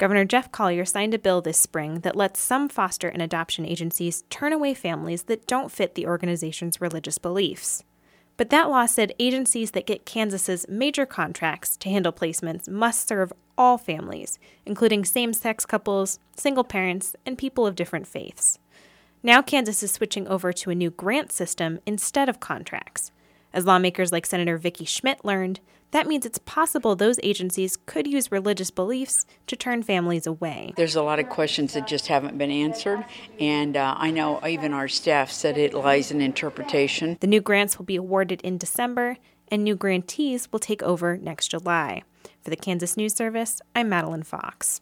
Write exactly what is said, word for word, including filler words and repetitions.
Governor Jeff Collier signed a bill this spring that lets some foster and adoption agencies turn away families that don't fit the organization's religious beliefs. But that law said agencies that get Kansas's major contracts to handle placements must serve all families, including same-sex couples, single parents, and people of different faiths. Now Kansas is switching over to a new grant system instead of contracts. As lawmakers like Senator Vicki Schmidt learned, that means it's possible those agencies could use religious beliefs to turn families away. There's a lot of questions that just haven't been answered, and uh, I know even our staff said it lies in interpretation. The new grants will be awarded in December, and new grantees will take over next July. For the Kansas News Service, I'm Madeline Fox.